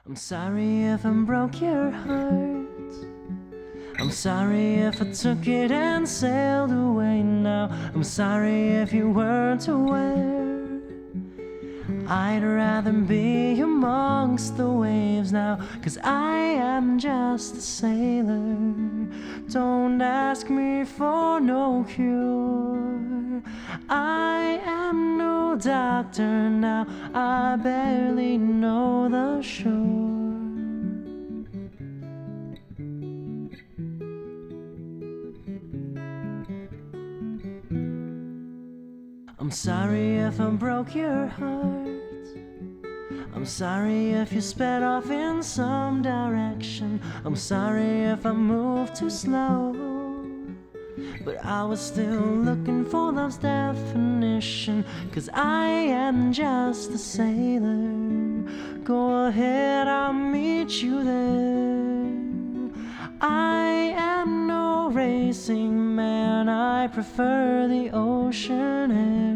I'm sorry if I broke your heart. I'm sorry if I took it and sailed away now. I'm sorry if you weren't aware. I'd rather be amongst the waves now, 'cause I am just a sailor. Don't ask me for no cure. I am no doctor now, I barely know the shore. I'm sorry if I broke your heart. I'm sorry if you sped off in some direction. I'm sorry if I moved too slow, but I was still looking for love's definition, 'cause I am just a sailor. Go ahead, I'll meet you there. I am no racing man, I prefer the ocean air.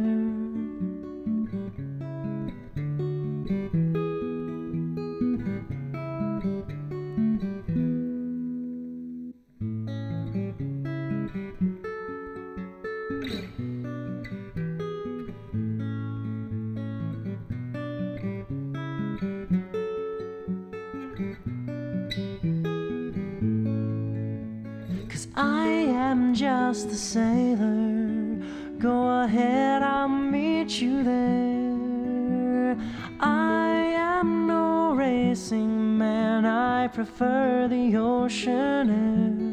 'Cause I am just a sailor. Go ahead, I'll meet you there. I am no racing man, I prefer the ocean air.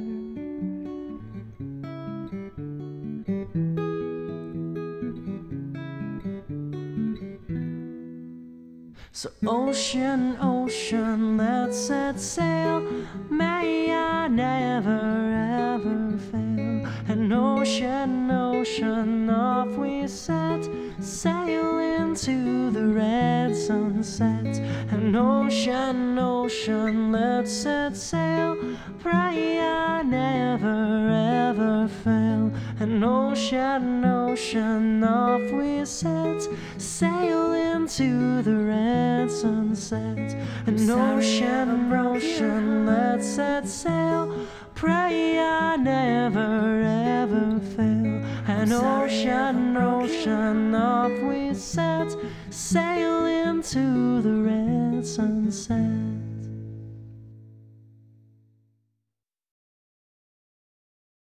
So ocean, ocean, let's set sail. May I never ever fail. And ocean, ocean, off we set, sail into the red sunset. And ocean, ocean, let's set sail. Pray I never ever fail. And ocean, ocean, off we set, sail into the red sunset. And ocean, ocean, let's set sail. Pray I never ever fail. And ocean, ocean, off we set, sail into the red sunset.